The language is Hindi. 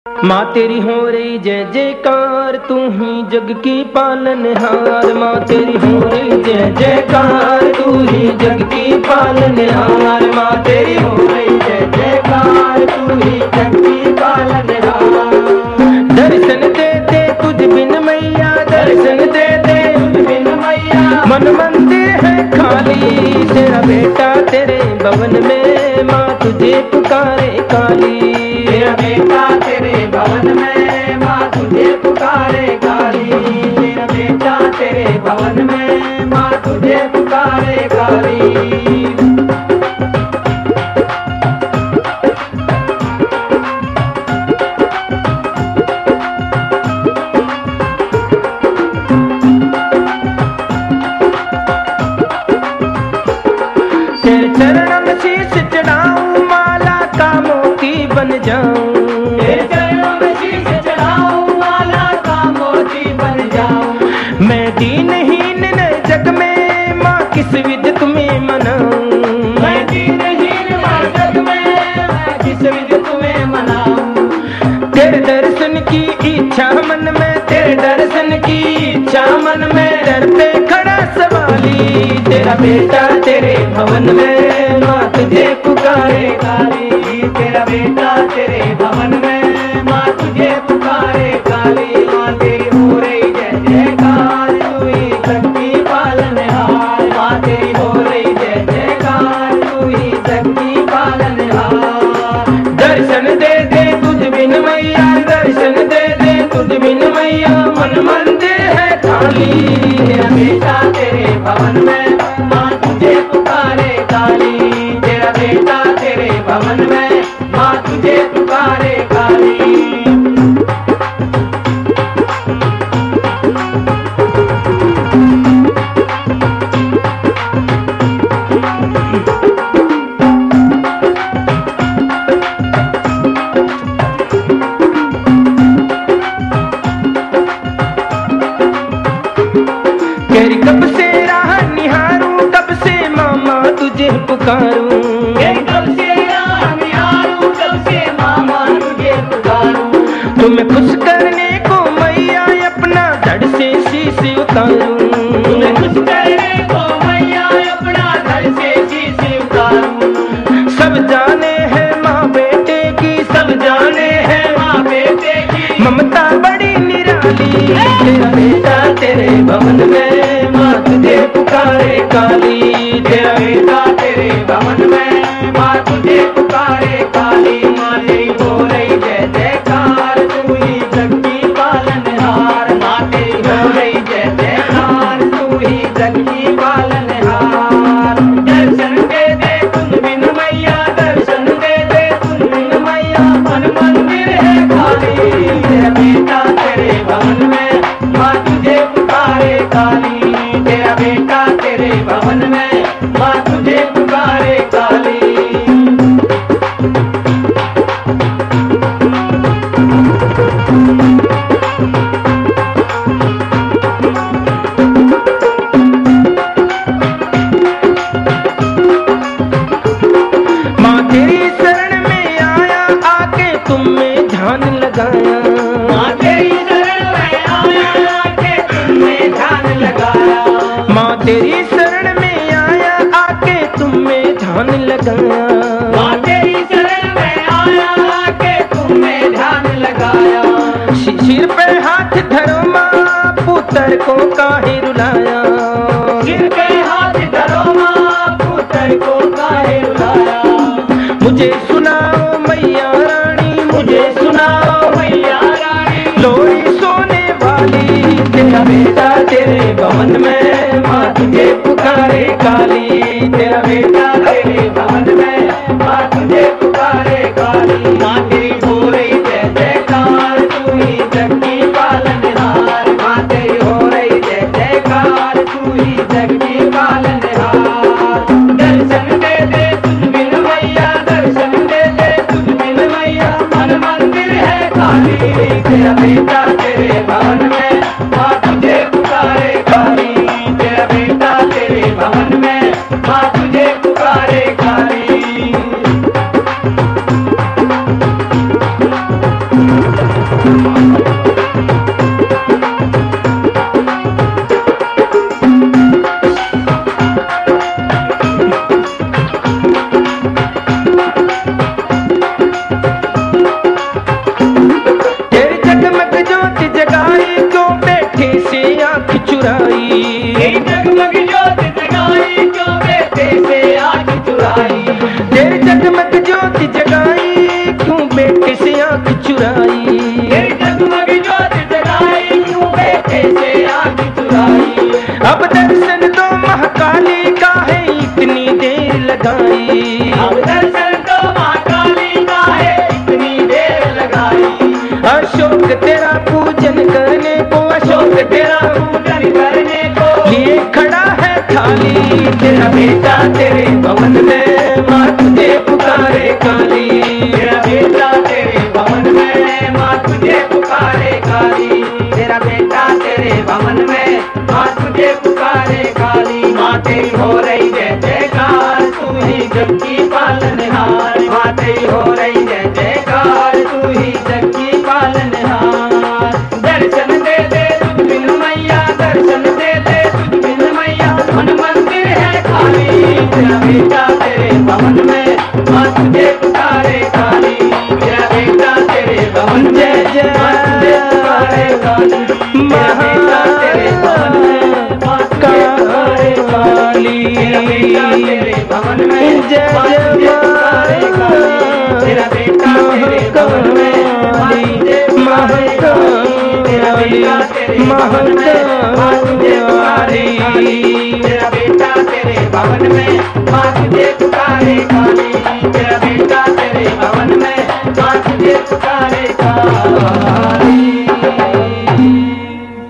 माँ तेरी हो रही जय जयकार, तू ही जग की पालनहार। माँ तेरी हो रही जय जयकार, तू ही जग की पालनहार। माँ तेरी हो रही जय जयकार, तू ही जग की पालनहार। दर्शन दे दे तुझ बिन मैया, दर्शन दे दे तुझ बिन मैया। मन मंदिर है खाली, तेरा बेटा तेरे भवन में। माँ तुझे पुकारे काली, तेरा बेटा तेरे भवन में। माँ तुझे पुकारे काली, तेरा बेटा तेरे भवन में। माँ तुझे पुकारे काली। तेरे चरणों में शीश चढ़ाऊं, माला का मोती बन जाऊं। तेरे चरणों में शीश चढ़ाऊं, माला का मोती बन जाऊं। मैं दीनहीन न जग में, माँ किस विध तुम्हें मनाऊं। मैं दीनहीन न जग में, मैं किस विध तुम्हें मनाऊं। तेरे दर्शन की इच्छा मन में, तेरे दर्शन की इच्छा मन में। दर पे खड़ा सवाली, तेरा बेटा तेरे भवन में। माँ तुझे पुकारे काली, तेरा बेटा तेरे भवन में। माँ तुझे पुकारे काली। माँ तेरी हो रही जय जयकार, तू ही जग की पालनहार। माँ तेरी हो रही जय जयकार, तू ही जग की पालनहार। दर्शन दे दे तुझ बिन मैया, दर्शन दे दे तुझ बिन मैया। मन मंदिर है खाली, तेरा बेटा तेरे भवन में। माँ तुझे पुकारे काली, तेरा बेटा तेरे भवन में। माँ तुझे पुकारे काली। तेरी कब से राह निहारूं, कब से मामा तुझे पुकारूं। तेरी कब से राह निहारूं, कब से मामा तुझे पुकारूं। तुम्हें खुश करने को मैया अपना धड़ से शीश उतारूं। तुम्हें खुश करने को मैया अपना धड़ से शीश उतारूं। सब जाने हैं माँ बेटे की, सब जाने हैं माँ बेटे की। ममता बड़ी निराली, तेरा बेटा तेरे भवन में। माँ तुझे पुकारे काली, तेरा बेटा तेरे भवन में। माँ तुझे पुकारे काली। माँ तेरी हो रही जय जयकार, तू ही जग की पालनहार। माँ तेरी हो रही जय जयकार, तू ही जग की पालनहार। दर्शन दे दे तुझ बिन मैया, दर्शन दे दे तुझ बिन मैया। मन मंदिर है खाली, तेरा बेटा तेरे भवन में। माँ तुझे पुकारे काली, तेरा बेटा तेरे भवन में। माँ तुझे पुकारे काली। माँ तेरी शरण में आया, आके तुम में ध्यान लगाया। माँ तेरी शरण में आया, आके तुम में ध्यान लगाया। माँ तेरी शरण में आया, आके तुम में ध्यान लगाया। माँ तेरी शरण में आया, आके तुम में ध्यान लगाया। सिर पे हाथ धरो माँ, पुत्र को काहे रुलाया। सिर पे हाथ धरो माँ, पुत्र को काहे रुलाया। मुझे सुनाओ मैया रानी, मुझे सुनाओ मैया रानी। लोरी सोने वाली, तेरा बेटा तेरे भवन में। माँ तुझे पुकारे काली, तेरा बेटा तेरे भवन में। माँ तुझे पुकारे काली। माँ तेरी हो रही जय जयकार, तू ही जग की पालनहार। माँ तेरी हो रही जय जयकार, तू ही जग की पालनहार। दर्शन दे दे तुझ बिन मैया, दर्शन दे दे तुझ बिन मैया। मन मंदिर है खाली, तेरा बेटा तेरे भवन में। माँ तुझे पुकारे काली, तेरा बेटा तेरे भवन में। माँ तुझे पुकारे काली। जगाई, तेरी जगमग ज्योत जगाई, क्यों बेटे से आग चुराई। अब दर्शन दो महाकाली का है इतनी देर लगाई, अब दर्शन तो महाकाली का है इतनी देर लगाई। अशोक तेरा पूजन करने को, अशोक तेरा पूजन करने को लिए खड़ा है थाली, तेरा बेटा तेरे भवन में माँ तुझे पुकारे काली, तेरा बेटा तेरे भवन में माँ तुझे पुकारे काली, तेरा बेटा तेरे भवन में माँ तुझे पुकारे काली। माँ तेरी हो रही जय जयकार, तू ही जग की पालनहार। माँ तेरी हो रही जय जयकार, तू ही जग की पालनहार। दर्शन दे दे तुझ बिन मैया, दर्शन दे दे तुझ बिन मैया, मन मंदिर है खाली। तेरा बेटा तेरे भवन में माँ तुझे पुकारे काली, तेरा बेटा तेरे भवन में जय माँ तुझे पुकारे काली, तेरा बेटा तेरे भवन में माँ तुझे पुकारे काली, तेरा बेटा तेरे भवन में जय माँ तुझे पुकारे काली, तेरा बेटा तेरे भवन में माँ तुझे पुकारे काली, तेरा बेटा तेरे भवन में माँ तुझे पुकारे काली, तेरा बेटा तेरे भवन में माँ तुझे पुकारे काली, तेरा बेटा तेरे भवन में माँ तुझे पुकारे काली।